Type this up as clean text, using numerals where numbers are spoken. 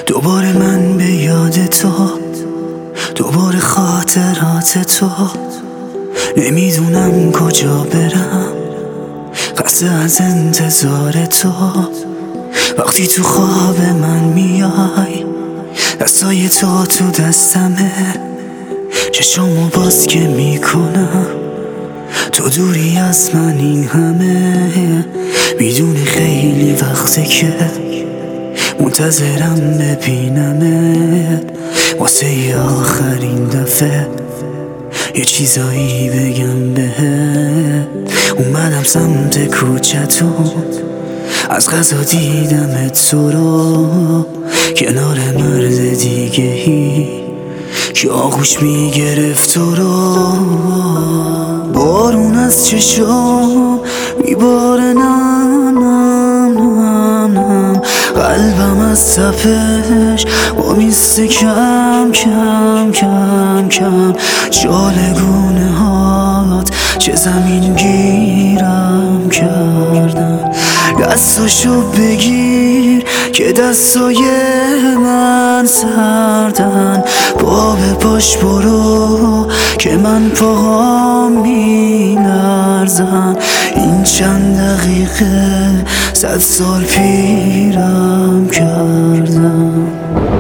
دوباره من به یاد تو، دوباره خاطرات تو. نمیدونم کجا برم، خسته از انتظار تو. وقتی تو خواب من میای، دستای تو دستمه. چشمو باز که میکنم، تو دوری از من این همه. میدونی خیلی وقته که منتظرم ببینمت، واسه آخرین دفعه یه چیزایی بگم بهت. اومدم سمت کوچتون، از غذا دیدمت تو رو کنار مرد دیگه‌ای که آغوش میگرفت تو رو. بارون از چشم میباره، نم نم نم نم. قلبم از تپش با میسته کم کم کم کم. جالگونه هات چه زمین گیرم کردن. دستاشو بگیر که دستای من سردن. پا به پاش برو که من پاهام میلرزن. این چند دقیقه 100 سال پیرم کردن.